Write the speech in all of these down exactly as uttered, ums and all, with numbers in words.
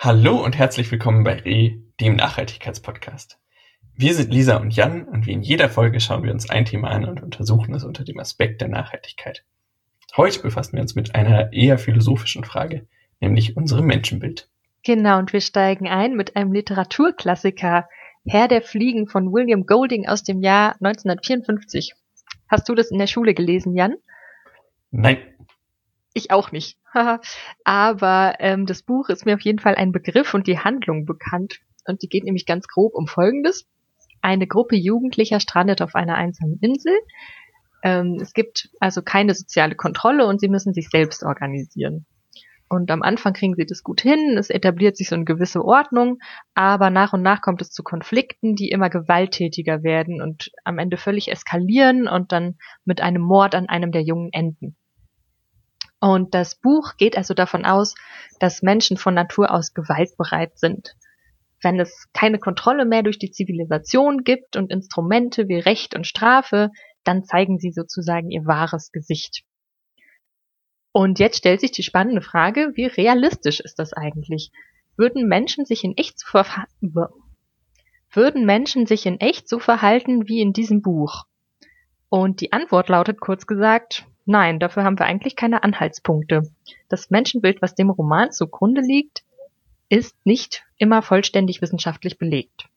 Hallo und herzlich willkommen bei Re, dem Nachhaltigkeitspodcast. Wir sind Lisa und Jan und wie in jeder Folge schauen wir uns ein Thema an und untersuchen es unter dem Aspekt der Nachhaltigkeit. Heute befassen wir uns mit einer eher philosophischen Frage, nämlich unserem Menschenbild. Genau, und wir steigen ein mit einem Literaturklassiker, Herr der Fliegen von William Golding aus dem Jahr neunzehnhundertvierundfünfzig. Hast du das in der Schule gelesen, Jan? Nein. Ich auch nicht. Aber ähm, das Buch ist mir auf jeden Fall ein Begriff und die Handlung bekannt. Und die geht nämlich ganz grob um Folgendes. Eine Gruppe Jugendlicher strandet auf einer einsamen Insel. Ähm, es gibt also keine soziale Kontrolle und sie müssen sich selbst organisieren. Und am Anfang kriegen sie das gut hin, es etabliert sich so eine gewisse Ordnung, aber nach und nach kommt es zu Konflikten, die immer gewalttätiger werden und am Ende völlig eskalieren und dann mit einem Mord an einem der Jungen enden. Und das Buch geht also davon aus, dass Menschen von Natur aus gewaltbereit sind. Wenn es keine Kontrolle mehr durch die Zivilisation gibt und Instrumente wie Recht und Strafe, dann zeigen sie sozusagen ihr wahres Gesicht. Und jetzt stellt sich die spannende Frage, wie realistisch ist das eigentlich? Würden Menschen sich in echt so verha- Würden Menschen sich in echt so verhalten wie in diesem Buch? Und die Antwort lautet kurz gesagt, nein, dafür haben wir eigentlich keine Anhaltspunkte. Das Menschenbild, was dem Roman zugrunde liegt, ist nicht immer vollständig wissenschaftlich belegt.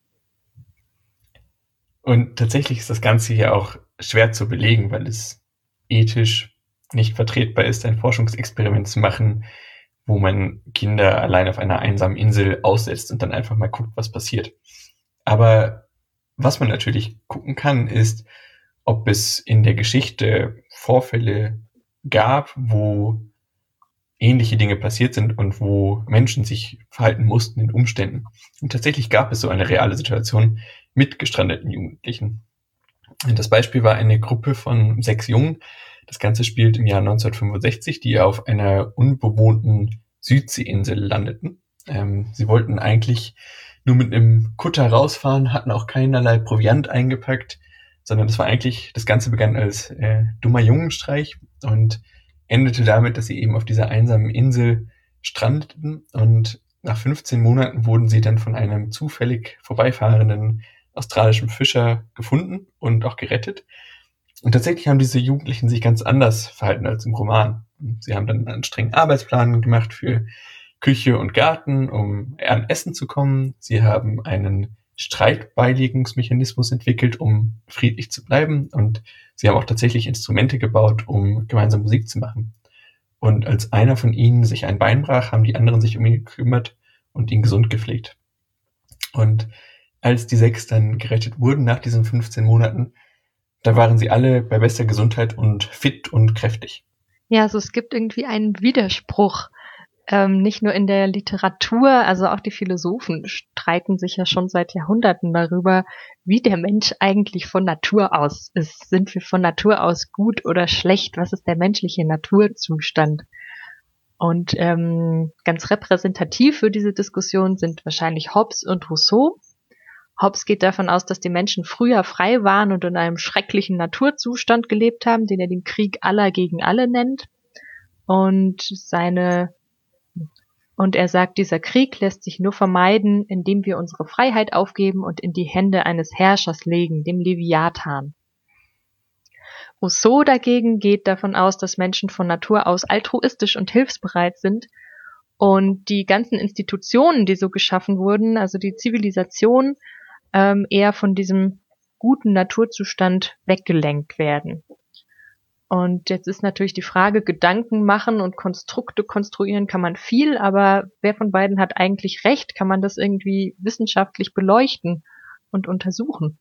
Und tatsächlich ist das Ganze hier auch schwer zu belegen, weil es ethisch nicht vertretbar ist, ein Forschungsexperiment zu machen, wo man Kinder allein auf einer einsamen Insel aussetzt und dann einfach mal guckt, was passiert. Aber was man natürlich gucken kann, ist, ob es in der Geschichte Vorfälle gab, wo ähnliche Dinge passiert sind und wo Menschen sich verhalten mussten in Umständen. Und tatsächlich gab es so eine reale Situation mit gestrandeten Jugendlichen. Und das Beispiel war eine Gruppe von sechs Jungen. Das Ganze spielt im Jahr neunzehnhundertfünfundsechzig, die auf einer unbewohnten Südseeinsel landeten. Ähm, sie wollten eigentlich nur mit einem Kutter rausfahren, hatten auch keinerlei Proviant eingepackt, sondern das war eigentlich, das Ganze begann als äh, dummer Jungenstreich und endete damit, dass sie eben auf dieser einsamen Insel strandeten und nach fünfzehn Monaten wurden sie dann von einem zufällig vorbeifahrenden australischen Fischer gefunden und auch gerettet. Und tatsächlich haben diese Jugendlichen sich ganz anders verhalten als im Roman. Sie haben dann einen strengen Arbeitsplan gemacht für Küche und Garten, um an Essen zu kommen. Sie haben einen Streitbeilegungsmechanismus entwickelt, um friedlich zu bleiben. Und sie haben auch tatsächlich Instrumente gebaut, um gemeinsam Musik zu machen. Und als einer von ihnen sich ein Bein brach, haben die anderen sich um ihn gekümmert und ihn gesund gepflegt. Und als die sechs dann gerettet wurden nach diesen fünfzehn Monaten, da waren sie alle bei bester Gesundheit und fit und kräftig. Ja, also es gibt irgendwie einen Widerspruch. Ähm, nicht nur in der Literatur, also auch die Philosophen streiten sich ja schon seit Jahrhunderten darüber, wie der Mensch eigentlich von Natur aus ist. Sind wir von Natur aus gut oder schlecht? Was ist der menschliche Naturzustand? Und ähm, ganz repräsentativ für diese Diskussion sind wahrscheinlich Hobbes und Rousseau. Hobbes geht davon aus, dass die Menschen früher frei waren und in einem schrecklichen Naturzustand gelebt haben, den er den Krieg aller gegen alle nennt. Und seine Und er sagt, dieser Krieg lässt sich nur vermeiden, indem wir unsere Freiheit aufgeben und in die Hände eines Herrschers legen, dem Leviathan. Rousseau dagegen geht davon aus, dass Menschen von Natur aus altruistisch und hilfsbereit sind und die ganzen Institutionen, die so geschaffen wurden, also die Zivilisation, ähm, eher von diesem guten Naturzustand weggelenkt werden. Und jetzt ist natürlich die Frage, Gedanken machen und Konstrukte konstruieren kann man viel, aber wer von beiden hat eigentlich recht? Kann man das irgendwie wissenschaftlich beleuchten und untersuchen?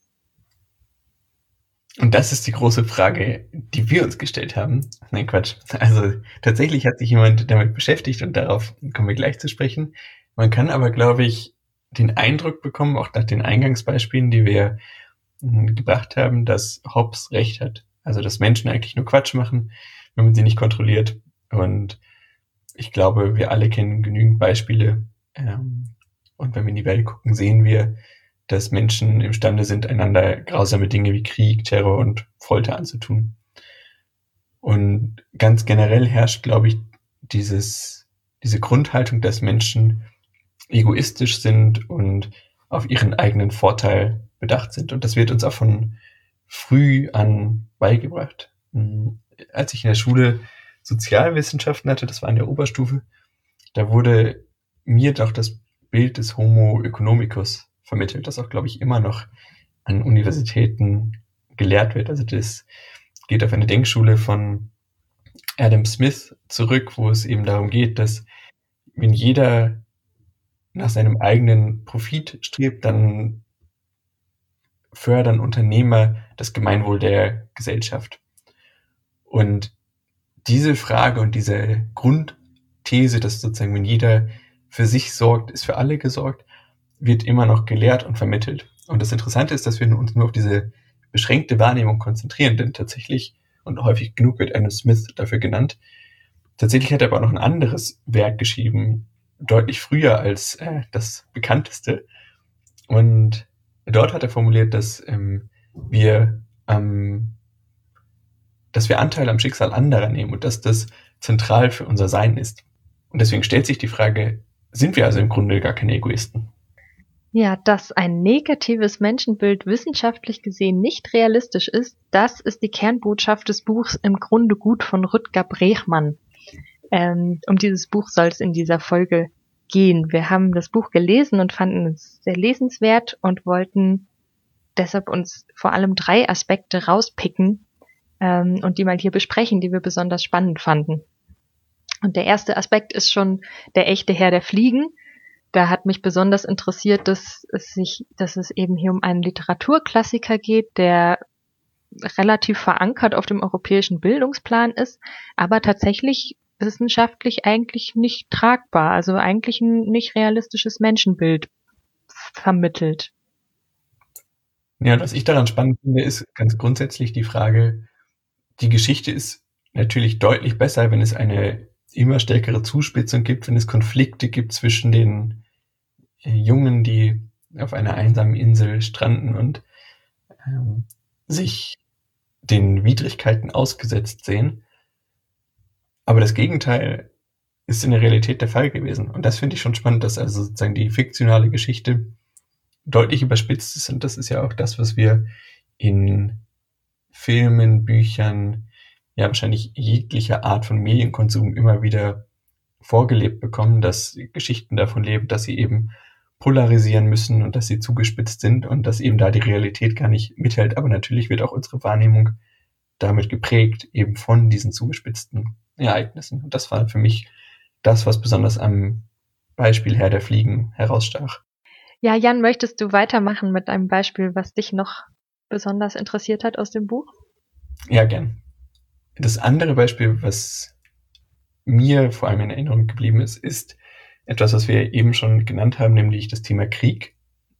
Und das ist die große Frage, die wir uns gestellt haben. Nein, Quatsch. Also tatsächlich hat sich jemand damit beschäftigt und darauf kommen wir gleich zu sprechen. Man kann aber, glaube ich, den Eindruck bekommen, auch nach den Eingangsbeispielen, die wir mh, gebracht haben, dass Hobbes recht hat. Also dass Menschen eigentlich nur Quatsch machen, wenn man sie nicht kontrolliert. Und ich glaube, wir alle kennen genügend Beispiele. Ähm, und wenn wir in die Welt gucken, sehen wir, dass Menschen imstande sind, einander grausame Dinge wie Krieg, Terror und Folter anzutun. Und ganz generell herrscht, glaube ich, dieses, diese Grundhaltung, dass Menschen egoistisch sind und auf ihren eigenen Vorteil bedacht sind. Und das wird uns auch von früh an beigebracht. Als ich in der Schule Sozialwissenschaften hatte, das war in der Oberstufe, da wurde mir doch das Bild des Homo economicus vermittelt, das auch, glaube ich, immer noch an Universitäten gelehrt wird. Also das geht auf eine Denkschule von Adam Smith zurück, wo es eben darum geht, dass wenn jeder nach seinem eigenen Profit strebt, dann fördern Unternehmer das Gemeinwohl der Gesellschaft. Und diese Frage und diese Grundthese, dass sozusagen, wenn jeder für sich sorgt, ist für alle gesorgt, wird immer noch gelehrt und vermittelt. Und das Interessante ist, dass wir uns nur auf diese beschränkte Wahrnehmung konzentrieren, denn tatsächlich, und häufig genug wird Adam Smith dafür genannt, tatsächlich hat er aber noch ein anderes Werk geschrieben, deutlich früher als äh, das bekannteste. Und dort hat er formuliert, dass ähm, wir ähm, dass wir Anteil am Schicksal anderer nehmen und dass das zentral für unser Sein ist. Und deswegen stellt sich die Frage, sind wir also im Grunde gar keine Egoisten? Ja, dass ein negatives Menschenbild wissenschaftlich gesehen nicht realistisch ist, das ist die Kernbotschaft des Buchs Im Grunde gut von Rutger Bregmann. Ähm, um dieses Buch soll es in dieser Folge gehen. Wir haben das Buch gelesen und fanden es sehr lesenswert und wollten deshalb uns vor allem drei Aspekte rauspicken ähm, und die mal hier besprechen, die wir besonders spannend fanden. Und der erste Aspekt ist schon der echte Herr der Fliegen. Da hat mich besonders interessiert, dass es sich, dass es eben hier um einen Literaturklassiker geht, der relativ verankert auf dem europäischen Bildungsplan ist, aber tatsächlich wissenschaftlich eigentlich nicht tragbar, also eigentlich ein nicht realistisches Menschenbild vermittelt. Ja, und was ich daran spannend finde, ist ganz grundsätzlich die Frage, die Geschichte ist natürlich deutlich besser, wenn es eine immer stärkere Zuspitzung gibt, wenn es Konflikte gibt zwischen den äh, Jungen, die auf einer einsamen Insel stranden und ähm, sich den Widrigkeiten ausgesetzt sehen. Aber das Gegenteil ist in der Realität der Fall gewesen. Und das finde ich schon spannend, dass also sozusagen die fiktionale Geschichte deutlich überspitzt ist. Und das ist ja auch das, was wir in Filmen, Büchern, ja wahrscheinlich jeglicher Art von Medienkonsum immer wieder vorgelebt bekommen, dass Geschichten davon leben, dass sie eben polarisieren müssen und dass sie zugespitzt sind und dass eben da die Realität gar nicht mithält. Aber natürlich wird auch unsere Wahrnehmung damit geprägt, eben von diesen zugespitzten Ereignissen. Und das war für mich das, was besonders am Beispiel Herr der Fliegen herausstach. Ja, Jan, möchtest du weitermachen mit einem Beispiel, was dich noch besonders interessiert hat aus dem Buch? Ja, gern. Das andere Beispiel, was mir vor allem in Erinnerung geblieben ist, ist etwas, was wir eben schon genannt haben, nämlich das Thema Krieg.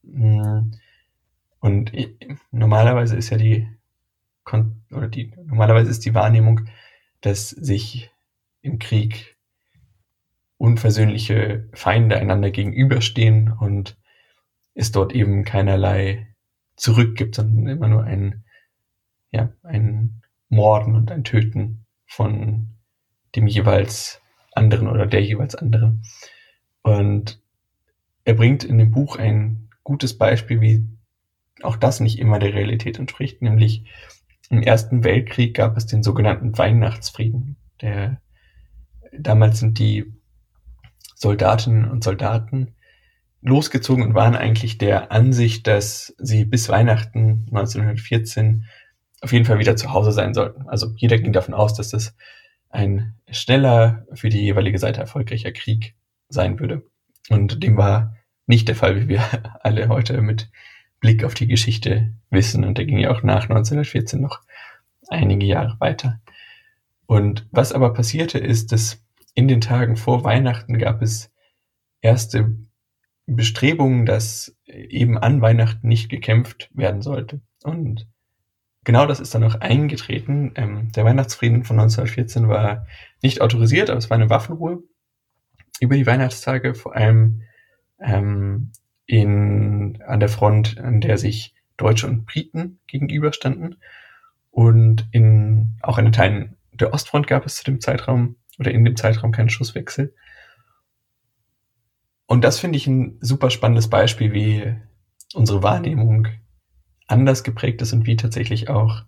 Und normalerweise ist ja die, oder die, normalerweise ist die Wahrnehmung, dass sich im Krieg unversöhnliche Feinde einander gegenüberstehen und es dort eben keinerlei Zurück gibt, sondern immer nur ein, ja, ein Morden und ein Töten von dem jeweils anderen oder der jeweils anderen. Und er bringt in dem Buch ein gutes Beispiel, wie auch das nicht immer der Realität entspricht, nämlich im Ersten Weltkrieg gab es den sogenannten Weihnachtsfrieden. Der, damals sind die Soldatinnen und Soldaten losgezogen und waren eigentlich der Ansicht, dass sie bis Weihnachten neunzehnhundertvierzehn auf jeden Fall wieder zu Hause sein sollten. Also jeder ging davon aus, dass das ein schneller, für die jeweilige Seite erfolgreicher Krieg sein würde. Und dem war nicht der Fall, wie wir alle heute mit Blick auf die Geschichte wissen. Und der ging ja auch nach neunzehnhundertvierzehn noch einige Jahre weiter. Und was aber passierte ist, dass in den Tagen vor Weihnachten gab es erste Bestrebungen, dass eben an Weihnachten nicht gekämpft werden sollte. Und genau das ist dann auch eingetreten. Ähm, der Weihnachtsfrieden von neunzehnhundertvierzehn war nicht autorisiert, aber es war eine Waffenruhe über die Weihnachtstage, vor allem ähm, in, an der Front, an der sich Deutsche und Briten gegenüberstanden. Und in, auch an den Teilen der Ostfront gab es zu dem Zeitraum oder in dem Zeitraum keinen Schusswechsel. Und das finde ich ein super spannendes Beispiel, wie unsere Wahrnehmung anders geprägt ist und wie tatsächlich auch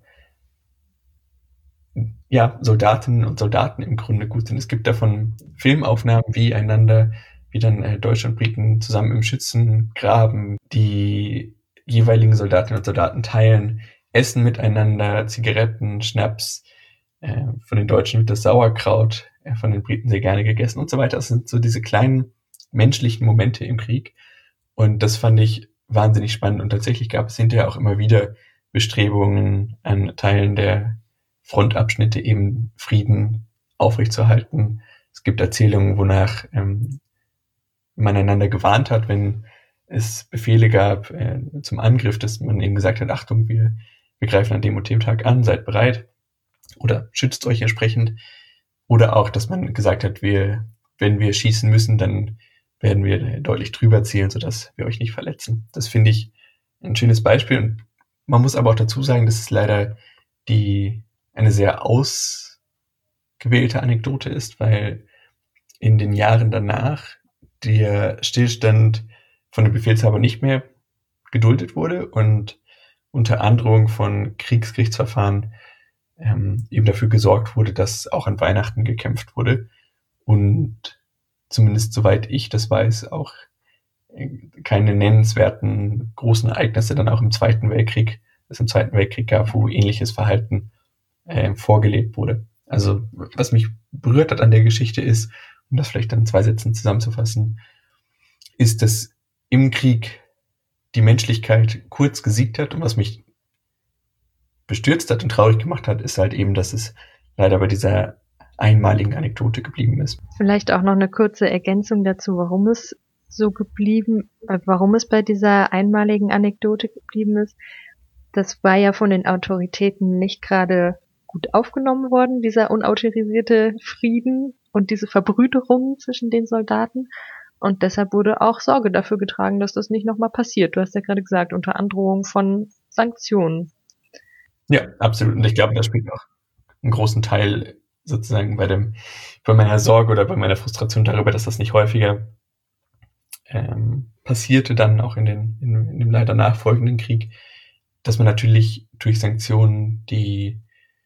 ja, Soldatinnen und Soldaten im Grunde gut sind. Es gibt davon Filmaufnahmen, wie einander, wie dann äh, Deutsche und Briten zusammen im Schützengraben die jeweiligen Soldatinnen und Soldaten teilen, essen miteinander, Zigaretten, Schnaps. Äh, von den Deutschen wird das Sauerkraut, äh, von den Briten sehr gerne gegessen und so weiter. Das sind so diese kleinen menschlichen Momente im Krieg. Und das fand ich wahnsinnig spannend. Und tatsächlich gab es hinterher auch immer wieder Bestrebungen an Teilen der Frontabschnitte eben Frieden aufrechtzuerhalten. Es gibt Erzählungen, wonach ähm, man einander gewarnt hat, wenn es Befehle gab äh, zum Angriff, dass man eben gesagt hat, Achtung, wir, wir greifen an dem und dem Tag an, seid bereit oder schützt euch entsprechend. Oder auch, dass man gesagt hat, wir, wenn wir schießen müssen, dann werden wir deutlich drüber zielen, sodass wir euch nicht verletzen. Das finde ich ein schönes Beispiel. Und man muss aber auch dazu sagen, dass es leider die eine sehr ausgewählte Anekdote ist, weil in den Jahren danach der Stillstand von dem Befehlshaber nicht mehr geduldet wurde und unter Androhung von Kriegsgerichtsverfahren ähm, eben dafür gesorgt wurde, dass auch an Weihnachten gekämpft wurde und zumindest soweit ich das weiß, auch keine nennenswerten großen Ereignisse dann auch im Zweiten Weltkrieg, es im Zweiten Weltkrieg gab, wo ähnliches Verhalten äh, vorgelebt wurde. Also was mich berührt hat an der Geschichte ist, um das vielleicht dann in zwei Sätzen zusammenzufassen, ist, dass im Krieg die Menschlichkeit kurz gesiegt hat und was mich bestürzt hat und traurig gemacht hat, ist halt eben, dass es leider bei dieser einmaligen Anekdote geblieben ist. Vielleicht auch noch eine kurze Ergänzung dazu, warum es so geblieben, warum es bei dieser einmaligen Anekdote geblieben ist. Das war ja von den Autoritäten nicht gerade gut aufgenommen worden, dieser unautorisierte Frieden und diese Verbrüderung zwischen den Soldaten. Und deshalb wurde auch Sorge dafür getragen, dass das nicht nochmal passiert. Du hast ja gerade gesagt, unter Androhung von Sanktionen. Ja, absolut. Und ich glaube, das spielt auch einen großen Teil sozusagen bei dem, bei meiner Sorge oder bei meiner Frustration darüber, dass das nicht häufiger ähm, passierte, dann auch in, den, in, in dem leider nachfolgenden Krieg, dass man natürlich durch Sanktionen die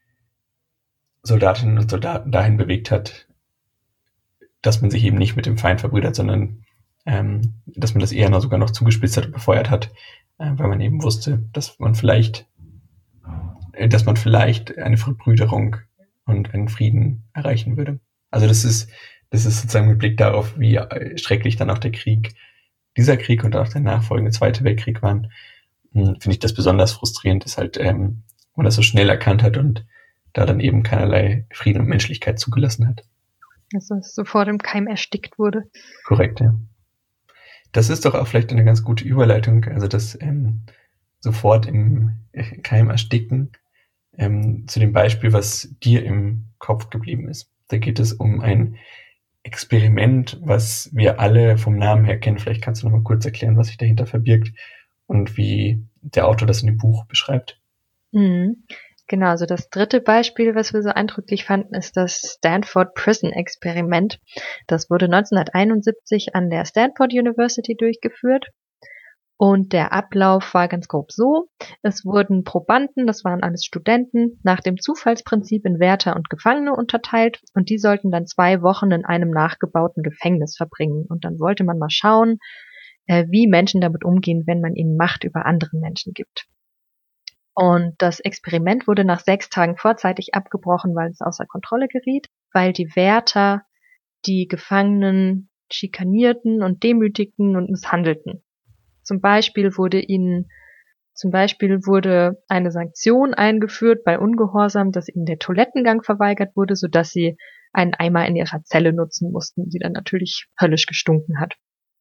Soldatinnen und Soldaten dahin bewegt hat, dass man sich eben nicht mit dem Feind verbrüdert, sondern ähm, dass man das eher noch sogar noch zugespitzt hat und befeuert hat, äh, weil man eben wusste, dass man vielleicht, äh, dass man vielleicht eine Verbrüderung und einen Frieden erreichen würde. Also das ist, das ist sozusagen mit Blick darauf, wie schrecklich dann auch der Krieg, dieser Krieg und auch der nachfolgende Zweite Weltkrieg waren, finde ich das besonders frustrierend, dass halt ähm, man das so schnell erkannt hat und da dann eben keinerlei Frieden und Menschlichkeit zugelassen hat. Also es sofort im Keim erstickt wurde. Korrekt, ja. Das ist doch auch vielleicht eine ganz gute Überleitung, also das ähm, sofort im Keim ersticken, ähm, zu dem Beispiel, was dir im Kopf geblieben ist. Da geht es um ein Experiment, was wir alle vom Namen her kennen. Vielleicht kannst du noch mal kurz erklären, was sich dahinter verbirgt und wie der Autor das in dem Buch beschreibt. Mhm. Genau, also das dritte Beispiel, was wir so eindrücklich fanden, ist das Stanford Prison Experiment. Das wurde neunzehnhunderteinundsiebzig an der Stanford University durchgeführt. Und der Ablauf war ganz grob so: Es wurden Probanden, das waren alles Studenten, nach dem Zufallsprinzip in Wärter und Gefangene unterteilt und die sollten dann zwei Wochen in einem nachgebauten Gefängnis verbringen. Und dann wollte man mal schauen, wie Menschen damit umgehen, wenn man ihnen Macht über andere Menschen gibt. Und das Experiment wurde nach sechs Tagen vorzeitig abgebrochen, weil es außer Kontrolle geriet, weil die Wärter die Gefangenen schikanierten und demütigten und misshandelten. Zum Beispiel wurde ihnen, zum Beispiel wurde eine Sanktion eingeführt bei Ungehorsam, dass ihnen der Toilettengang verweigert wurde, sodass sie einen Eimer in ihrer Zelle nutzen mussten, die dann natürlich höllisch gestunken hat.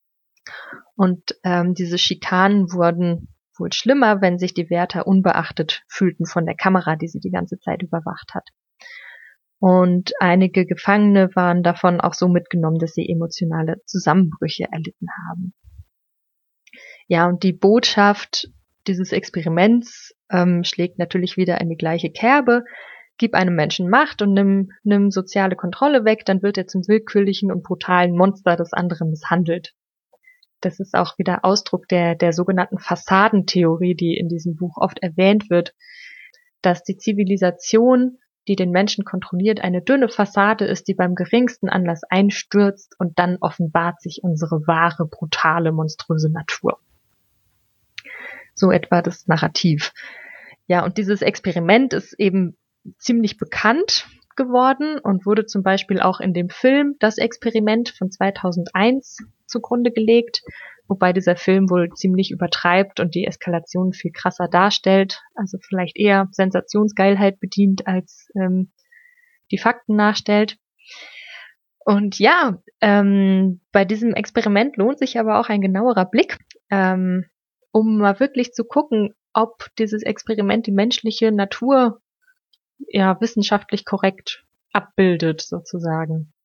Und ähm, diese Schikanen wurden wohl schlimmer, wenn sich die Wärter unbeachtet fühlten von der Kamera, die sie die ganze Zeit überwacht hat. Und einige Gefangene waren davon auch so mitgenommen, dass sie emotionale Zusammenbrüche erlitten haben. Ja, und die Botschaft dieses Experiments ähm, schlägt natürlich wieder in die gleiche Kerbe. Gib einem Menschen Macht und nimm, nimm soziale Kontrolle weg, dann wird er zum willkürlichen und brutalen Monster, das andere misshandelt. das ist auch wieder Ausdruck der, der sogenannten Fassadentheorie, die in diesem Buch oft erwähnt wird, dass die Zivilisation, die den Menschen kontrolliert, eine dünne Fassade ist, die beim geringsten Anlass einstürzt und dann offenbart sich unsere wahre, brutale, monströse Natur. So etwa das Narrativ. Ja, und dieses Experiment ist eben ziemlich bekannt geworden und wurde zum Beispiel auch in dem Film Das Experiment von zweitausendeins zugrunde gelegt, wobei dieser Film wohl ziemlich übertreibt und die Eskalation viel krasser darstellt, also vielleicht eher Sensationsgeilheit bedient als ähm, die Fakten nachstellt. Und ja, ähm, bei diesem Experiment lohnt sich aber auch ein genauerer Blick, ähm, um mal wirklich zu gucken, ob dieses Experiment die menschliche Natur ja wissenschaftlich korrekt abbildet, sozusagen.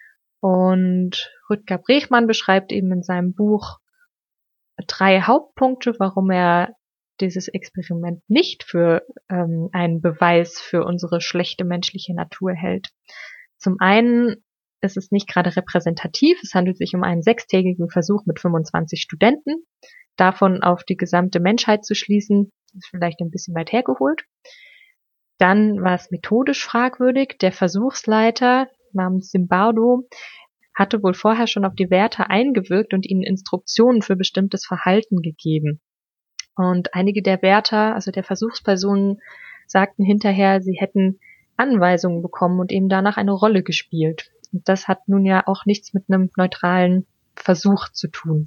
Und Rutger Bregmann beschreibt eben in seinem Buch drei Hauptpunkte, warum er dieses Experiment nicht für ähm, einen Beweis für unsere schlechte menschliche Natur hält. Zum einen ist es nicht gerade repräsentativ. Es handelt sich um einen sechstägigen Versuch mit fünfundzwanzig Studenten. Davon auf die gesamte Menschheit zu schließen, ist vielleicht ein bisschen weit hergeholt. Dann war es methodisch fragwürdig. Der Versuchsleiter namens Zimbardo hatte wohl vorher schon auf die Wärter eingewirkt und ihnen Instruktionen für bestimmtes Verhalten gegeben. Und einige der Wärter, also der Versuchspersonen, sagten hinterher, sie hätten Anweisungen bekommen und eben danach eine Rolle gespielt. Und das hat nun ja auch nichts mit einem neutralen Versuch zu tun.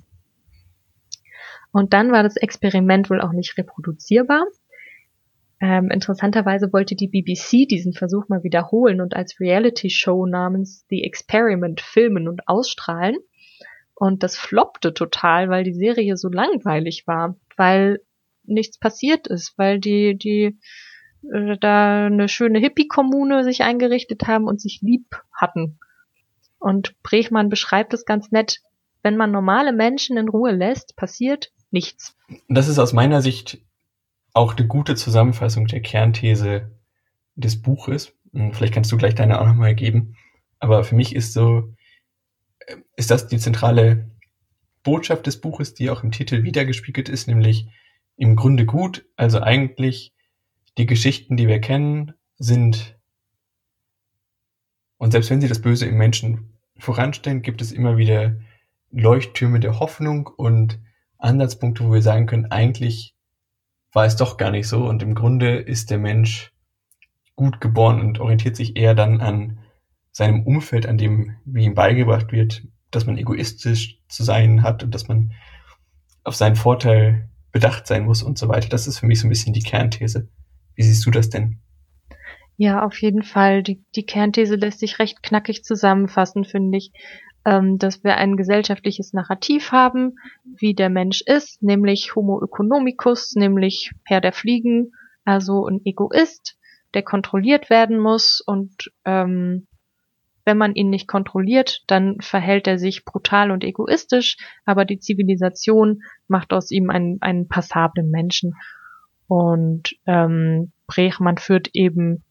Und dann war das Experiment wohl auch nicht reproduzierbar. Ähm, interessanterweise wollte die B B C diesen Versuch mal wiederholen und als Reality-Show namens The Experiment filmen und ausstrahlen. Und das floppte total, weil die Serie so langweilig war, weil nichts passiert ist, weil die, die äh, da eine schöne Hippie-Kommune sich eingerichtet haben und sich lieb hatten. Und Bregmann beschreibt es ganz nett, wenn man normale Menschen in Ruhe lässt, passiert nichts. Das ist aus meiner Sicht auch eine gute Zusammenfassung der Kernthese des Buches. Vielleicht kannst du gleich deine auch nochmal geben. Aber für mich ist so, ist das die zentrale Botschaft des Buches, die auch im Titel wiedergespiegelt ist, nämlich im Grunde gut. Also eigentlich die Geschichten, die wir kennen, sind, und selbst wenn sie das Böse im Menschen voranstellen, gibt es immer wieder Leuchttürme der Hoffnung und Ansatzpunkte, wo wir sagen können, eigentlich war es doch gar nicht so und im Grunde ist der Mensch gut geboren und orientiert sich eher dann an seinem Umfeld, an dem, wie ihm beigebracht wird, dass man egoistisch zu sein hat und dass man auf seinen Vorteil bedacht sein muss und so weiter. Das ist für mich so ein bisschen die Kernthese. Wie siehst du das denn? Ja, auf jeden Fall. Die, die Kernthese lässt sich recht knackig zusammenfassen, finde ich, ähm, dass wir ein gesellschaftliches Narrativ haben, wie der Mensch ist, nämlich Homo economicus, nämlich Herr der Fliegen, also ein Egoist, der kontrolliert werden muss und ähm, wenn man ihn nicht kontrolliert, dann verhält er sich brutal und egoistisch, aber die Zivilisation macht aus ihm einen, einen passablen Menschen. Und ähm, Bregmann führt eben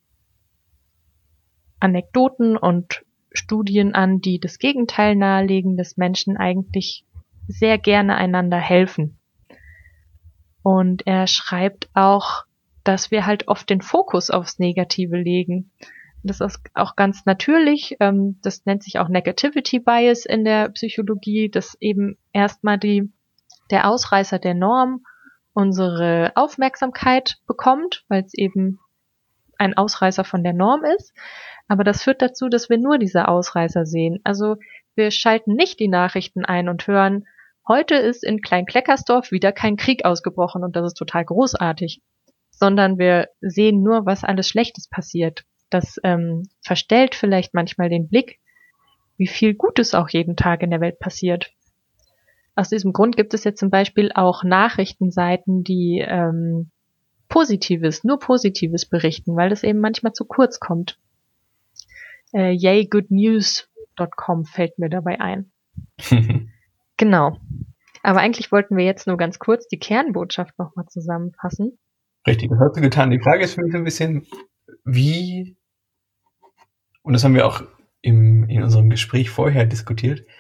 Anekdoten und Studien an, die das Gegenteil nahelegen, dass Menschen eigentlich sehr gerne einander helfen. Und er schreibt auch, dass wir halt oft den Fokus aufs Negative legen. Das ist auch ganz natürlich. Das nennt sich auch Negativity Bias in der Psychologie, dass eben erstmal die, der Ausreißer der Norm unsere Aufmerksamkeit bekommt, weil es eben ein Ausreißer von der Norm ist. Aber das führt dazu, dass wir nur diese Ausreißer sehen. Also wir schalten nicht die Nachrichten ein und hören, heute ist in Klein-Kleckersdorf wieder kein Krieg ausgebrochen und das ist total großartig. Sondern wir sehen nur, was alles Schlechtes passiert. Das ähm, verstellt vielleicht manchmal den Blick, wie viel Gutes auch jeden Tag in der Welt passiert. Aus diesem Grund gibt es jetzt zum Beispiel auch Nachrichtenseiten, die ähm, Positives, nur Positives berichten, weil das eben manchmal zu kurz kommt. Äh, yay good news dot com fällt mir dabei ein. Genau. Aber eigentlich wollten wir jetzt nur ganz kurz die Kernbotschaft nochmal zusammenfassen. Richtig, das hast du getan. Die Frage ist für mich so ein bisschen, wie, und das haben wir auch im, in unserem Gespräch vorher diskutiert,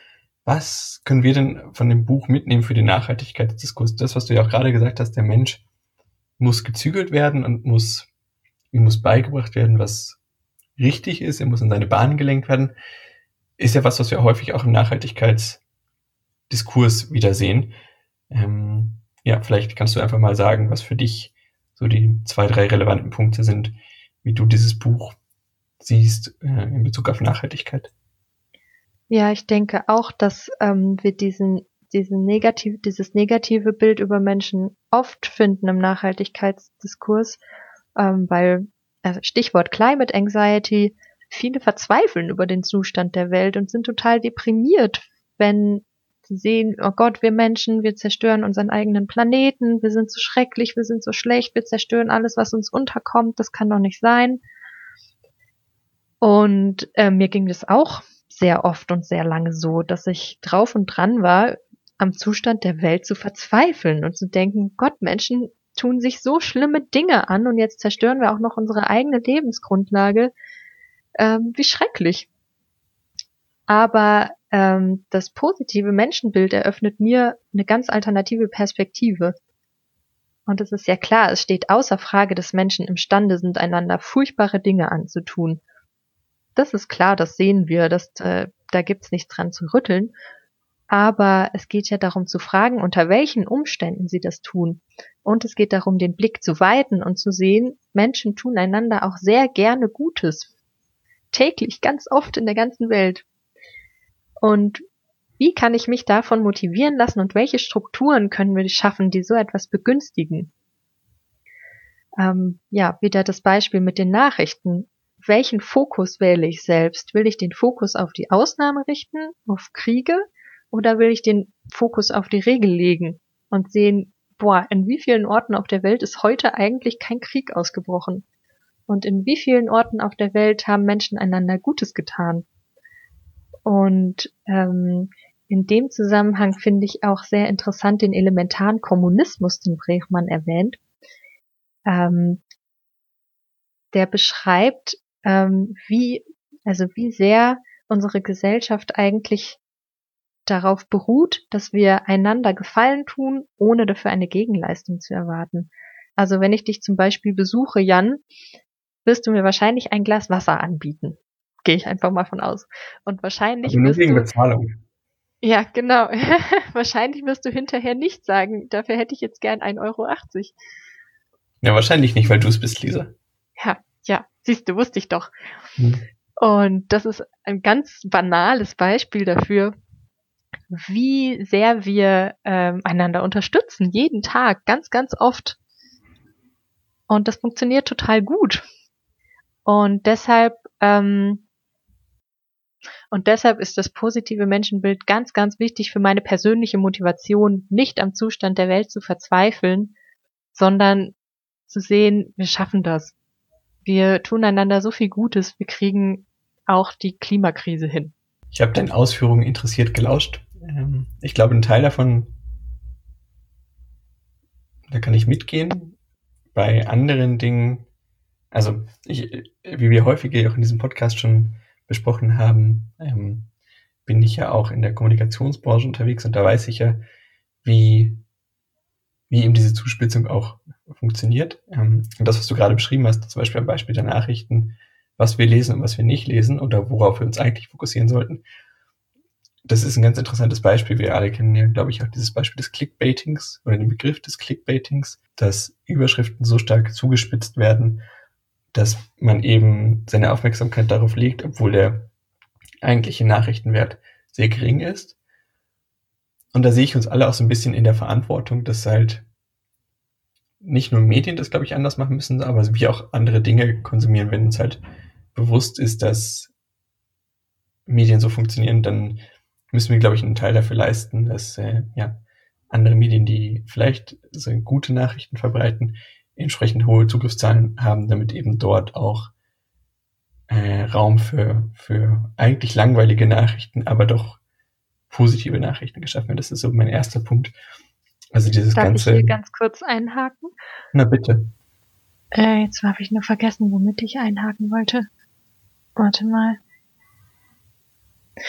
was können wir denn von dem Buch mitnehmen für den Nachhaltigkeitsdiskurs? Das, was du ja auch gerade gesagt hast, der Mensch muss gezügelt werden und muss, ihm muss beigebracht werden, was richtig ist, er muss in seine Bahn gelenkt werden, ist ja was, was wir häufig auch im Nachhaltigkeitsdiskurs wiedersehen. Ähm, ja, vielleicht kannst du einfach mal sagen, was für dich so die zwei, drei relevanten Punkte sind, wie du dieses Buch siehst äh, in Bezug auf Nachhaltigkeit. Ja, ich denke auch, dass ähm, wir diesen, diesen negativ, dieses negative Bild über Menschen oft finden im Nachhaltigkeitsdiskurs, ähm, weil, also Stichwort Climate Anxiety, viele verzweifeln über den Zustand der Welt und sind total deprimiert, wenn sie sehen, oh Gott, wir Menschen, wir zerstören unseren eigenen Planeten, wir sind so schrecklich, wir sind so schlecht, wir zerstören alles, was uns unterkommt, das kann doch nicht sein. Und äh, mir ging das auch sehr oft und sehr lange so, dass ich drauf und dran war, am Zustand der Welt zu verzweifeln und zu denken, Gott, Menschen tun sich so schlimme Dinge an und jetzt zerstören wir auch noch unsere eigene Lebensgrundlage. Ähm, wie schrecklich. Aber ähm, das positive Menschenbild eröffnet mir eine ganz alternative Perspektive. Und es ist ja klar, es steht außer Frage, dass Menschen imstande sind, einander furchtbare Dinge anzutun. Das ist klar, das sehen wir, das, äh, da gibt's nichts dran zu rütteln. Aber es geht ja darum zu fragen, unter welchen Umständen sie das tun. Und es geht darum, den Blick zu weiten und zu sehen, Menschen tun einander auch sehr gerne Gutes. Täglich, ganz oft in der ganzen Welt. Und wie kann ich mich davon motivieren lassen und welche Strukturen können wir schaffen, die so etwas begünstigen? Ähm, ja, wieder das Beispiel mit den Nachrichten. Welchen Fokus wähle ich selbst? Will ich den Fokus auf die Ausnahme richten, auf Kriege? Oder will ich den Fokus auf die Regel legen und sehen, boah, in wie vielen Orten auf der Welt ist heute eigentlich kein Krieg ausgebrochen? Und in wie vielen Orten auf der Welt haben Menschen einander Gutes getan? Und ähm, in dem Zusammenhang finde ich auch sehr interessant den elementaren Kommunismus, den Bregmann erwähnt. Ähm, der beschreibt, ähm, wie, also wie sehr unsere Gesellschaft eigentlich darauf beruht, dass wir einander Gefallen tun, ohne dafür eine Gegenleistung zu erwarten. Also wenn ich dich zum Beispiel besuche, Jan, wirst du mir wahrscheinlich ein Glas Wasser anbieten. Gehe ich einfach mal von aus. Und wahrscheinlich Aber nur wirst wegen du... Bezahlung. Ja, genau. Wahrscheinlich wirst du hinterher nicht sagen, dafür hätte ich jetzt gern ein Euro achtzig. Ja, wahrscheinlich nicht, weil du es bist, Lisa. Ja, ja, siehst du, wusste ich doch. Hm. Und das ist ein ganz banales Beispiel dafür, wie sehr wir ähm, einander unterstützen, jeden Tag, ganz, ganz oft. Und das funktioniert total gut. Und deshalb, ähm, und deshalb ist das positive Menschenbild ganz, ganz wichtig für meine persönliche Motivation, nicht am Zustand der Welt zu verzweifeln, sondern zu sehen, wir schaffen das. Wir tun einander so viel Gutes, wir kriegen auch die Klimakrise hin. Ich habe deinen Ausführungen interessiert gelauscht. Ähm, ich glaube, ein Teil davon, da kann ich mitgehen. Bei anderen Dingen, also ich, wie wir häufiger auch in diesem Podcast schon besprochen haben, ähm, bin ich ja auch in der Kommunikationsbranche unterwegs und da weiß ich ja, wie, wie eben diese Zuspitzung auch funktioniert. Ähm, und das, was du gerade beschrieben hast, zum Beispiel am Beispiel der Nachrichten, was wir lesen und was wir nicht lesen oder worauf wir uns eigentlich fokussieren sollten, das ist ein ganz interessantes Beispiel. Wir alle kennen ja, glaube ich, auch dieses Beispiel des Clickbaitings oder den Begriff des Clickbaitings, dass Überschriften so stark zugespitzt werden, dass man eben seine Aufmerksamkeit darauf legt, obwohl der eigentliche Nachrichtenwert sehr gering ist. Und da sehe ich uns alle auch so ein bisschen in der Verantwortung, dass halt nicht nur Medien das, glaube ich, anders machen müssen, aber wir auch andere Dinge konsumieren. Wenn uns halt bewusst ist, dass Medien so funktionieren, dann müssen wir, glaube ich, einen Teil dafür leisten, dass äh, ja, andere Medien, die vielleicht so gute Nachrichten verbreiten, entsprechend hohe Zugriffszahlen haben, damit eben dort auch äh, Raum für, für eigentlich langweilige Nachrichten, aber doch positive Nachrichten geschaffen wird. Das ist so mein erster Punkt. Also dieses Darf ganze... ich hier ganz kurz einhaken? Na bitte. Äh, jetzt habe ich nur vergessen, womit ich einhaken wollte. Warte mal.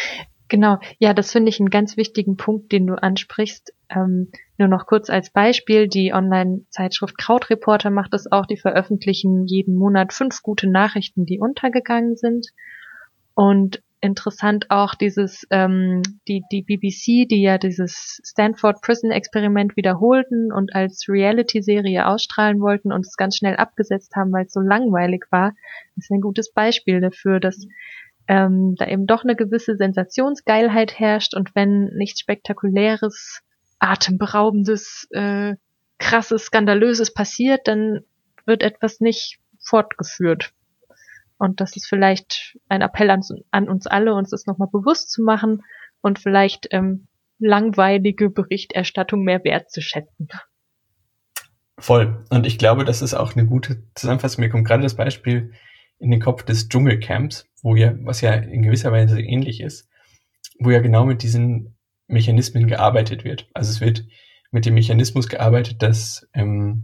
Genau, ja, das finde ich einen ganz wichtigen Punkt, den du ansprichst. Ähm, nur noch kurz als Beispiel, die Online-Zeitschrift Krautreporter macht das auch, die veröffentlichen jeden Monat fünf gute Nachrichten, die untergegangen sind. Und interessant auch dieses, ähm, die, die B B C, die ja dieses Stanford Prison Experiment wiederholten und als Reality-Serie ausstrahlen wollten und es ganz schnell abgesetzt haben, weil es so langweilig war, ist ein gutes Beispiel dafür, dass ähm, da eben doch eine gewisse Sensationsgeilheit herrscht und wenn nichts Spektakuläres, Atemberaubendes, äh, krasses, skandalöses passiert, dann wird etwas nicht fortgeführt. Und das ist vielleicht ein Appell an, an uns alle, uns das nochmal bewusst zu machen und vielleicht ähm, langweilige Berichterstattung mehr wertzuschätzen. Voll. Und ich glaube, das ist auch eine gute Zusammenfassung. Mir kommt gerade das Beispiel in den Kopf des Dschungelcamps, wo ja, was ja in gewisser Weise ähnlich ist, wo ja genau mit diesen Mechanismen gearbeitet wird. Also es wird mit dem Mechanismus gearbeitet, dass, ähm,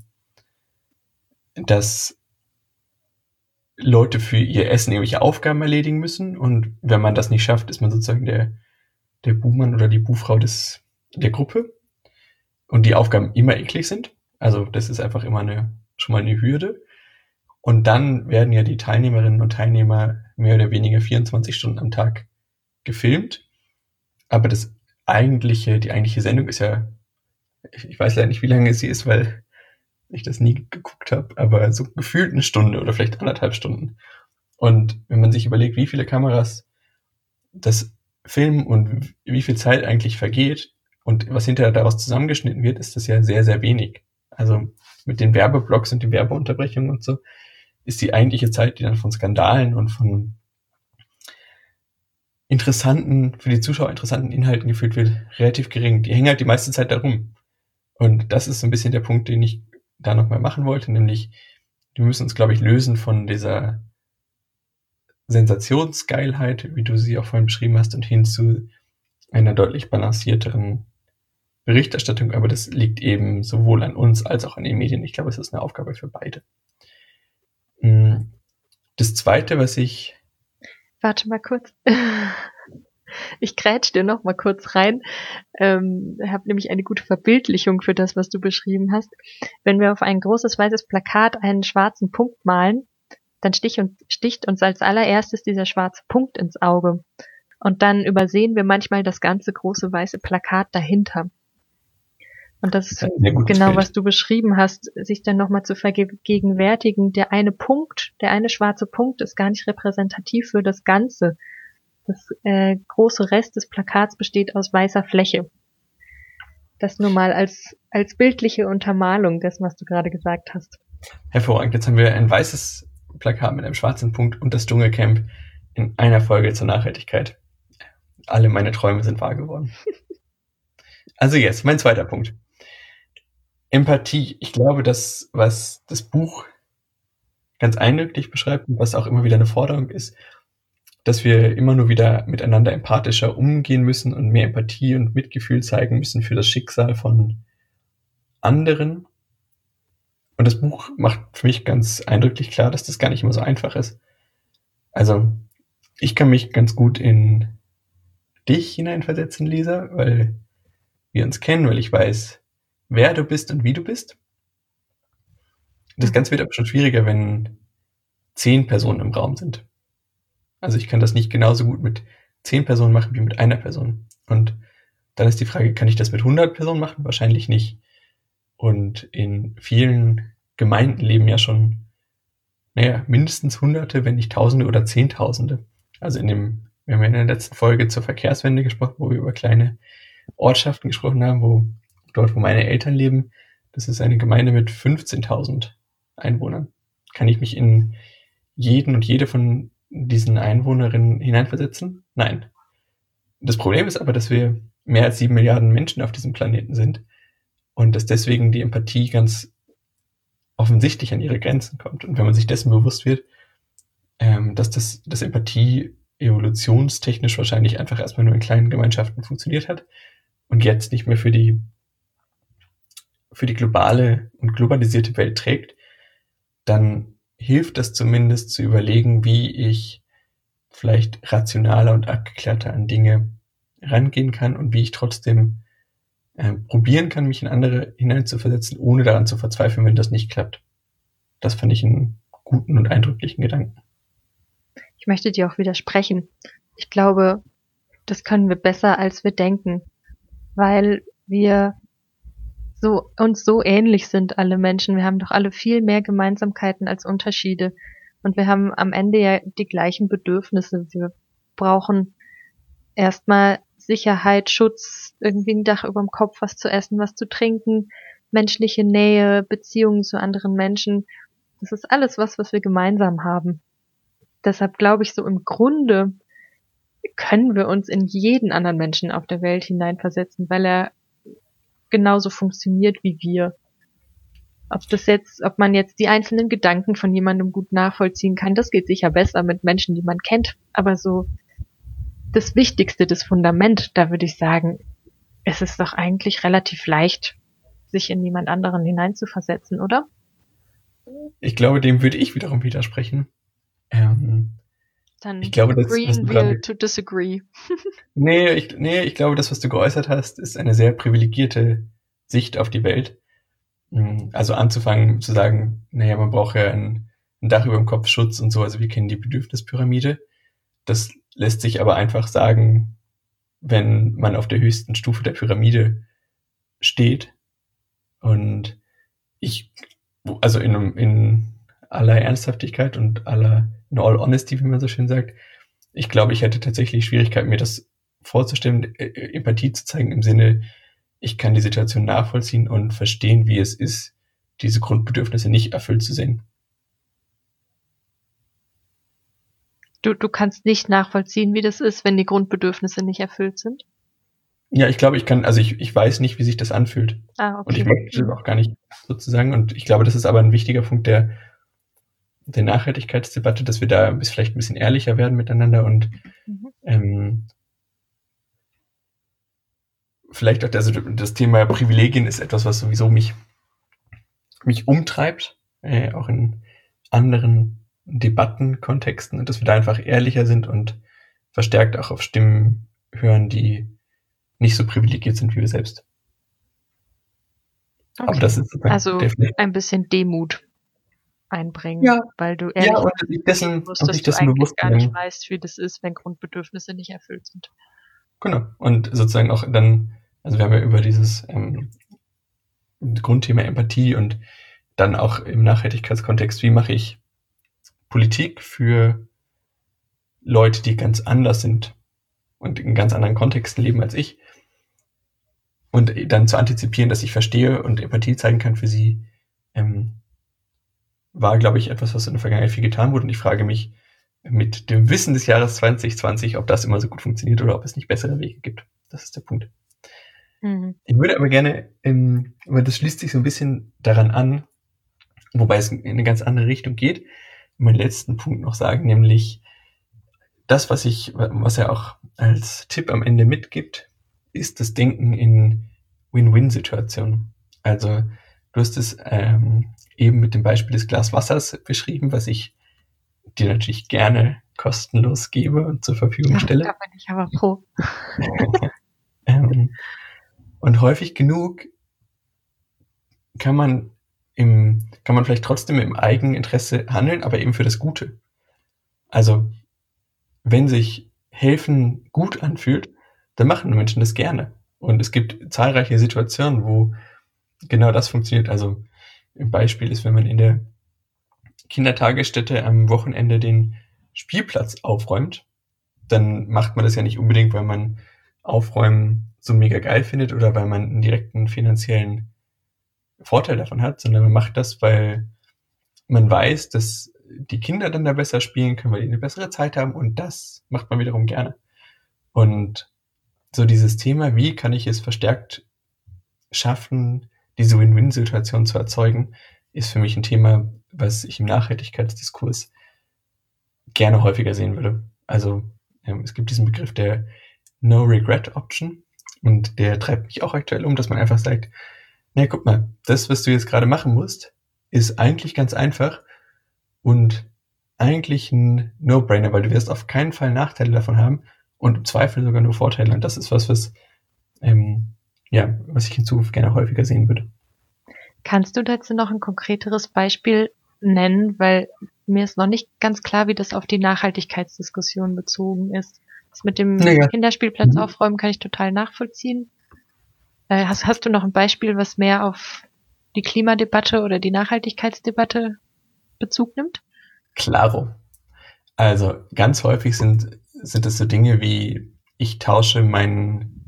dass Leute für ihr Essen irgendwelche Aufgaben erledigen müssen und wenn man das nicht schafft, ist man sozusagen der, der Buhmann oder die Buhfrau des, der Gruppe und die Aufgaben immer eklig sind. Also das ist einfach immer eine, schon mal eine Hürde. Und dann werden ja die Teilnehmerinnen und Teilnehmer mehr oder weniger vierundzwanzig Stunden am Tag gefilmt. Aber das eigentliche, die eigentliche Sendung ist ja, ich, ich weiß leider nicht, wie lange sie ist, weil ich das nie geguckt habe, aber so gefühlt eine Stunde oder vielleicht anderthalb Stunden. Und wenn man sich überlegt, wie viele Kameras das filmen und wie viel Zeit eigentlich vergeht und was hinterher daraus zusammengeschnitten wird, ist das ja sehr, sehr wenig. Also mit den Werbeblocks und den Werbeunterbrechungen und so ist die eigentliche Zeit, die dann von Skandalen und von interessanten, für die Zuschauer interessanten Inhalten gefüllt wird, relativ gering. Die hängen halt die meiste Zeit da rum. Und das ist so ein bisschen der Punkt, den ich da nochmal machen wollte, nämlich wir müssen uns, glaube ich, lösen von dieser Sensationsgeilheit, wie du sie auch vorhin beschrieben hast, und hin zu einer deutlich balancierteren Berichterstattung. Aber das liegt eben sowohl an uns als auch an den Medien. Ich glaube, es ist eine Aufgabe für beide. Das Zweite, was ich... Warte mal kurz. Ich grätsch dir noch mal kurz rein. Ähm, habe nämlich eine gute Verbildlichung für das, was du beschrieben hast. Wenn wir auf ein großes weißes Plakat einen schwarzen Punkt malen, dann stich und, sticht uns als allererstes dieser schwarze Punkt ins Auge. Und dann übersehen wir manchmal das ganze große weiße Plakat dahinter. Und das ist genau, Bild. Was du beschrieben hast, sich dann nochmal zu vergegenwärtigen, der eine Punkt, der eine schwarze Punkt ist gar nicht repräsentativ für das Ganze. Das äh, große Rest des Plakats besteht aus weißer Fläche. Das nur mal als, als bildliche Untermalung dessen, was du gerade gesagt hast. Hervorragend. Jetzt haben wir ein weißes Plakat mit einem schwarzen Punkt und das Dschungelcamp in einer Folge zur Nachhaltigkeit. Alle meine Träume sind wahr geworden. Also jetzt, mein zweiter Punkt. Empathie. Ich glaube, das, was das Buch ganz eindrücklich beschreibt und was auch immer wieder eine Forderung ist, dass wir immer nur wieder miteinander empathischer umgehen müssen und mehr Empathie und Mitgefühl zeigen müssen für das Schicksal von anderen. Und das Buch macht für mich ganz eindrücklich klar, dass das gar nicht immer so einfach ist. Also ich kann mich ganz gut in dich hineinversetzen, Lisa, weil wir uns kennen, weil ich weiß, wer du bist und wie du bist. Das Ganze wird aber schon schwieriger, wenn zehn Personen im Raum sind. Also ich kann das nicht genauso gut mit zehn Personen machen wie mit einer Person. Und dann ist die Frage, kann ich das mit hundert Personen machen? Wahrscheinlich nicht. Und in vielen Gemeinden leben ja schon, naja, mindestens Hunderte, wenn nicht Tausende oder Zehntausende. Also in dem, wir haben ja in der letzten Folge zur Verkehrswende gesprochen, wo wir über kleine Ortschaften gesprochen haben, wo dort, wo meine Eltern leben, das ist eine Gemeinde mit fünfzehntausend Einwohnern. Kann ich mich in jeden und jede von diesen Einwohnerinnen hineinversetzen? Nein. Das Problem ist aber, dass wir mehr als sieben Milliarden Menschen auf diesem Planeten sind und dass deswegen die Empathie ganz offensichtlich an ihre Grenzen kommt. Und wenn man sich dessen bewusst wird, ähm, dass das, dass Empathie evolutionstechnisch wahrscheinlich einfach erstmal nur in kleinen Gemeinschaften funktioniert hat und jetzt nicht mehr für die für die globale und globalisierte Welt trägt, dann hilft das zumindest zu überlegen, wie ich vielleicht rationaler und abgeklärter an Dinge rangehen kann und wie ich trotzdem äh, probieren kann, mich in andere hineinzuversetzen, ohne daran zu verzweifeln, wenn das nicht klappt. Das fand ich einen guten und eindrücklichen Gedanken. Ich möchte dir auch widersprechen. Ich glaube, das können wir besser, als wir denken, weil wir so uns so ähnlich sind, alle Menschen. Wir haben doch alle viel mehr Gemeinsamkeiten als Unterschiede. Und wir haben am Ende ja die gleichen Bedürfnisse. Wir brauchen erstmal Sicherheit, Schutz, irgendwie ein Dach über dem Kopf, was zu essen, was zu trinken, menschliche Nähe, Beziehungen zu anderen Menschen. Das ist alles was, was wir gemeinsam haben. Deshalb glaube ich, so im Grunde können wir uns in jeden anderen Menschen auf der Welt hineinversetzen, weil er genauso funktioniert wie wir. Ob das jetzt, ob man jetzt die einzelnen Gedanken von jemandem gut nachvollziehen kann, das geht sicher besser mit Menschen, die man kennt. Aber so das Wichtigste, das Fundament, da würde ich sagen, es ist doch eigentlich relativ leicht, sich in jemand anderen hineinzuversetzen, oder? Ich glaube, dem würde ich wiederum widersprechen. Ähm, Dann ich glaube, das, was agreeen du wir gerade, to disagree. nee, ich, nee, ich glaube, das, was du geäußert hast, ist eine sehr privilegierte Sicht auf die Welt. Mm, Also anzufangen zu sagen, naja, man braucht ja ein, ein Dach über dem Kopf, Schutz und so, also wir kennen die Bedürfnispyramide. Das lässt sich aber einfach sagen, wenn man auf der höchsten Stufe der Pyramide steht. Und ich, also in, in aller Ernsthaftigkeit und aller, in all honesty, wie man so schön sagt, ich glaube, ich hätte tatsächlich Schwierigkeiten, mir das vorzustellen, äh, Empathie zu zeigen im Sinne, ich kann die Situation nachvollziehen und verstehen, wie es ist, diese Grundbedürfnisse nicht erfüllt zu sehen. Du, du kannst nicht nachvollziehen, wie das ist, wenn die Grundbedürfnisse nicht erfüllt sind. Ja, ich glaube, ich kann, also ich, ich weiß nicht, wie sich das anfühlt. Ah, Und ich okay. möchte das auch gar nicht sozusagen. Und ich glaube, das ist aber ein wichtiger Punkt der, der Nachhaltigkeitsdebatte, dass wir da bis vielleicht ein bisschen ehrlicher werden miteinander und Mhm. ähm, vielleicht auch, also das Thema Privilegien ist etwas, was sowieso mich, mich umtreibt, äh, auch in anderen Debattenkontexten und dass wir da einfach ehrlicher sind und verstärkt auch auf Stimmen hören, die nicht so privilegiert sind wie wir selbst. Aber Okay. das ist sozusagen Also der vielleicht. ein bisschen Demut einbringen, Ja, weil du ja, ehrlich und sich dessen, musst, und dass sich du dessen eigentlich bewusst gar nicht werden. weißt, wie das ist, wenn Grundbedürfnisse nicht erfüllt sind. Genau. Und sozusagen auch dann, also wir haben ja über dieses ähm, Grundthema Empathie und dann auch im Nachhaltigkeitskontext, wie mache ich Politik für Leute, die ganz anders sind und in ganz anderen Kontexten leben als ich. Und dann zu antizipieren, dass ich verstehe und Empathie zeigen kann für sie, ähm, war, glaube ich, etwas, was in der Vergangenheit viel getan wurde. Und ich frage mich mit dem Wissen des Jahres zwanzig zwanzig, ob das immer so gut funktioniert oder ob es nicht bessere Wege gibt. Das ist der Punkt. Mhm. Ich würde aber gerne, ähm, weil das schließt sich so ein bisschen daran an, wobei es in eine ganz andere Richtung geht, meinen letzten Punkt noch sagen, nämlich das, was ich, was er auch als Tipp am Ende mitgibt, ist das Denken in Win-Win-Situationen. Also du hast es ähm, eben mit dem Beispiel des Glas Wassers beschrieben, was ich dir natürlich gerne kostenlos gebe und zur Verfügung Ja, stelle. da bin ich aber froh. ähm, und häufig genug kann man im, kann man vielleicht trotzdem im Eigeninteresse handeln, aber eben für das Gute. Also wenn sich helfen gut anfühlt, dann machen Menschen das gerne. Und es gibt zahlreiche Situationen, wo genau das funktioniert. Also ein Beispiel ist, wenn man in der Kindertagesstätte am Wochenende den Spielplatz aufräumt, dann macht man das ja nicht unbedingt, weil man Aufräumen so mega geil findet oder weil man einen direkten finanziellen Vorteil davon hat, sondern man macht das, weil man weiß, dass die Kinder dann da besser spielen können, weil die eine bessere Zeit haben und das macht man wiederum gerne. Und so dieses Thema, wie kann ich es verstärkt schaffen, diese Win-Win-Situation zu erzeugen, ist für mich ein Thema, was ich im Nachhaltigkeitsdiskurs gerne häufiger sehen würde. Also ähm, es gibt diesen Begriff der No-Regret-Option und der treibt mich auch aktuell um, dass man einfach sagt, na guck mal, das, was du jetzt gerade machen musst, ist eigentlich ganz einfach und eigentlich ein No-Brainer, weil du wirst auf keinen Fall Nachteile davon haben und im Zweifel sogar nur Vorteile. Und das ist was, was, ähm, ja, was ich in Zukunft gerne häufiger sehen würde. Kannst du dazu noch ein konkreteres Beispiel nennen? Weil mir ist noch nicht ganz klar, wie das auf die Nachhaltigkeitsdiskussion bezogen ist. Das mit dem Naja. Kinderspielplatz Mhm. aufräumen kann ich total nachvollziehen. Äh, hast, hast du noch ein Beispiel, was mehr auf die Klimadebatte oder die Nachhaltigkeitsdebatte Bezug nimmt? Klaro. Also ganz häufig sind, sind es so Dinge wie, ich tausche mein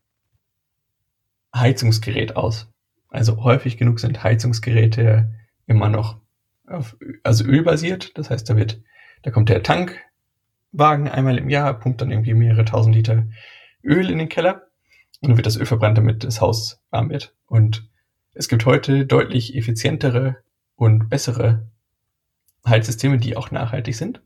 Heizungsgerät aus. Also häufig genug sind Heizungsgeräte immer noch auf, also ölbasiert. Das heißt, da wird, da kommt der Tankwagen einmal im Jahr, pumpt dann irgendwie mehrere tausend Liter Öl in den Keller und dann wird das Öl verbrannt, damit das Haus warm wird. Und es gibt heute deutlich effizientere und bessere Heizsysteme, die auch nachhaltig sind.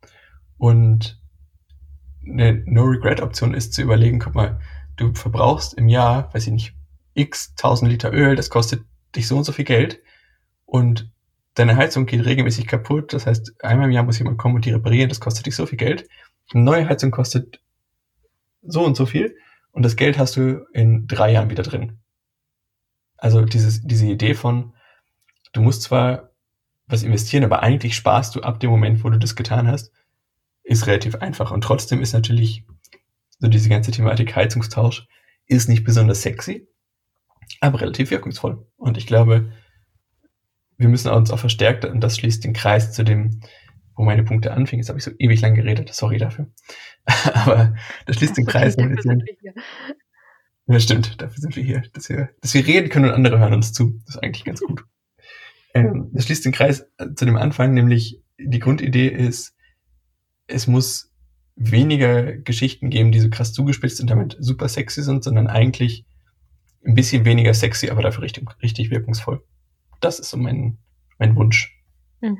Und eine No-Regret-Option ist zu überlegen, guck mal, du verbrauchst im Jahr, weiß ich nicht, x tausend Liter Öl, das kostet dich so und so viel Geld und deine Heizung geht regelmäßig kaputt, das heißt, einmal im Jahr muss jemand kommen und die reparieren, das kostet dich so viel Geld. Eine neue Heizung kostet so und so viel und das Geld hast du in drei Jahren wieder drin. Also dieses, diese Idee von, du musst zwar was investieren, aber eigentlich sparst du ab dem Moment, wo du das getan hast, ist relativ einfach. Und trotzdem ist natürlich so diese ganze Thematik Heizungstausch ist nicht besonders sexy, aber relativ wirkungsvoll. Und ich glaube, wir müssen uns auch verstärkt, und das schließt den Kreis zu dem, wo meine Punkte anfingen. Jetzt habe ich so ewig lang geredet, sorry dafür. Aber das schließt Das den ist okay, Kreis ein dafür bisschen. sind wir hier. Ja, stimmt, dafür sind wir hier. Dass wir, dass wir reden können und andere hören uns zu. Das ist eigentlich ganz gut. Ähm, das schließt den Kreis zu dem Anfang, nämlich die Grundidee ist, es muss weniger Geschichten geben, die so krass zugespitzt und damit super sexy sind, sondern eigentlich ein bisschen weniger sexy, aber dafür richtig, richtig wirkungsvoll. Das ist so mein, mein Wunsch. Mhm.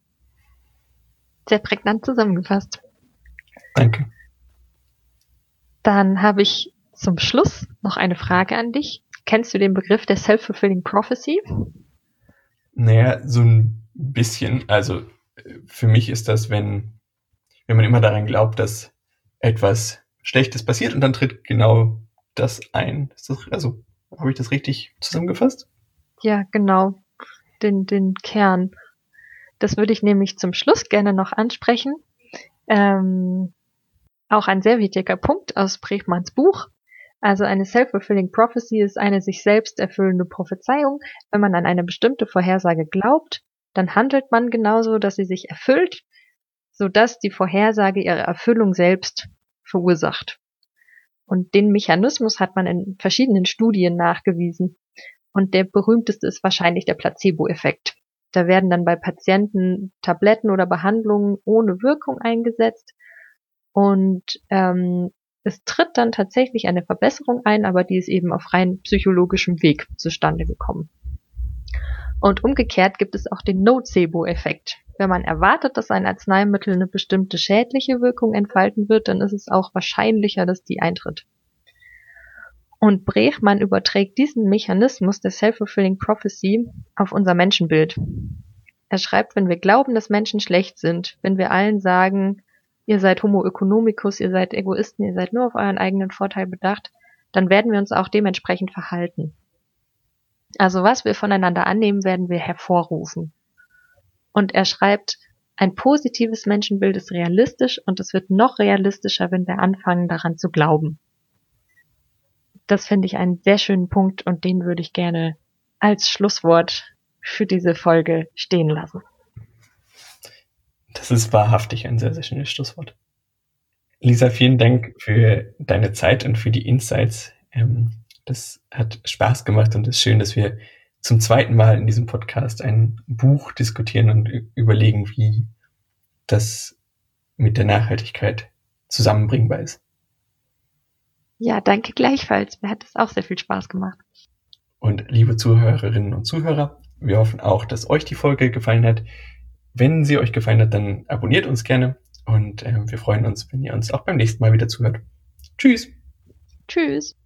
Sehr prägnant zusammengefasst. Danke. Dann habe ich zum Schluss noch eine Frage an dich. Kennst du den Begriff der Self-Fulfilling Prophecy? Naja, so ein bisschen. Also für mich ist das, wenn, wenn man immer daran glaubt, dass etwas Schlechtes passiert und dann tritt genau das ein. Ist das, also habe ich das richtig zusammengefasst? Ja, genau. Den, den Kern. Das würde ich nämlich zum Schluss gerne noch ansprechen. Ähm, auch ein sehr wichtiger Punkt aus Bregmanns Buch. Also eine Self-Fulfilling Prophecy ist eine sich selbst erfüllende Prophezeiung. Wenn man an eine bestimmte Vorhersage glaubt, dann handelt man genauso, dass sie sich erfüllt, sodass die Vorhersage ihre Erfüllung selbst verursacht. Und den Mechanismus hat man in verschiedenen Studien nachgewiesen. Und der berühmteste ist wahrscheinlich der Placebo-Effekt. Da werden dann bei Patienten Tabletten oder Behandlungen ohne Wirkung eingesetzt und ähm, es tritt dann tatsächlich eine Verbesserung ein, aber die ist eben auf rein psychologischem Weg zustande gekommen. Und umgekehrt gibt es auch den Nocebo-Effekt. Wenn man erwartet, dass ein Arzneimittel eine bestimmte schädliche Wirkung entfalten wird, dann ist es auch wahrscheinlicher, dass die eintritt. Und Bregmann überträgt diesen Mechanismus der Self-Fulfilling Prophecy auf unser Menschenbild. Er schreibt, wenn wir glauben, dass Menschen schlecht sind, wenn wir allen sagen, ihr seid Homo economicus, ihr seid Egoisten, ihr seid nur auf euren eigenen Vorteil bedacht, dann werden wir uns auch dementsprechend verhalten. Also was wir voneinander annehmen, werden wir hervorrufen. Und er schreibt, ein positives Menschenbild ist realistisch und es wird noch realistischer, wenn wir anfangen, daran zu glauben. Das finde ich einen sehr schönen Punkt und den würde ich gerne als Schlusswort für diese Folge stehen lassen. Das ist wahrhaftig ein sehr, sehr schönes Schlusswort. Lisa, vielen Dank für deine Zeit und für die Insights. Das hat Spaß gemacht und es ist schön, dass wir zum zweiten Mal in diesem Podcast ein Buch diskutieren und überlegen, wie das mit der Nachhaltigkeit zusammenbringbar ist. Ja, danke gleichfalls. Mir hat es auch sehr viel Spaß gemacht. Und liebe Zuhörerinnen und Zuhörer, wir hoffen auch, dass euch die Folge gefallen hat. Wenn sie euch gefallen hat, dann abonniert uns gerne und äh, wir freuen uns, wenn ihr uns auch beim nächsten Mal wieder zuhört. Tschüss! Tschüss!